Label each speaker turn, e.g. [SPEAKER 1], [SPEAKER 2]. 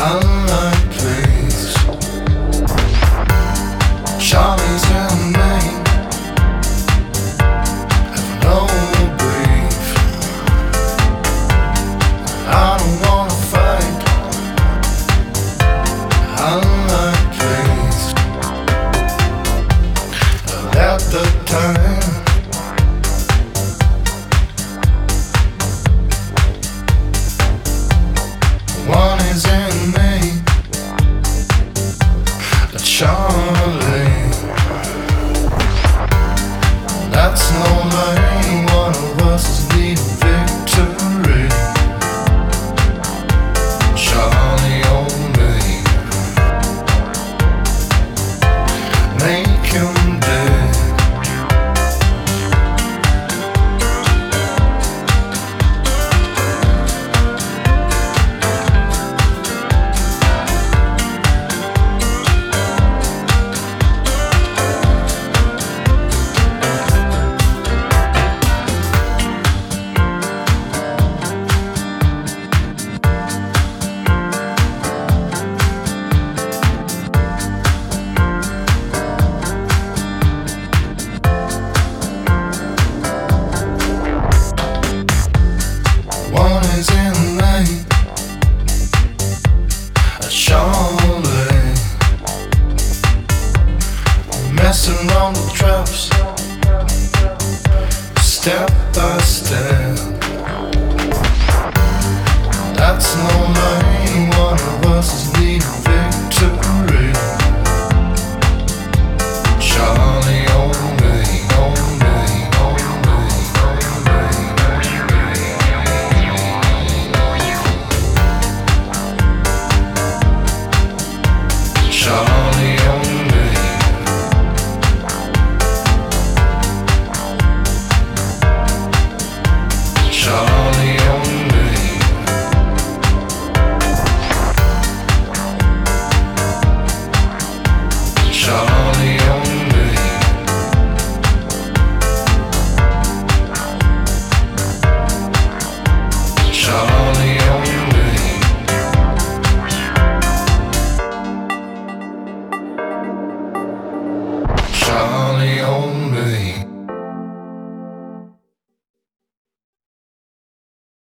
[SPEAKER 1] unlike place. Charlie's in Maine, have no brief. I don't wanna fight, unlike place. But at the time, one is in me, Charlie. That's no lane, one of us is needing victory. Charlie on me, make him dead. One is in lane, Charlie, messing around the traps, step by step. That's no lane, one of us is needing victory. Charlie on me, on me, on me, on me. Charlie on me, Charlie on me, Charlie on me, Charlie on me. Charlie on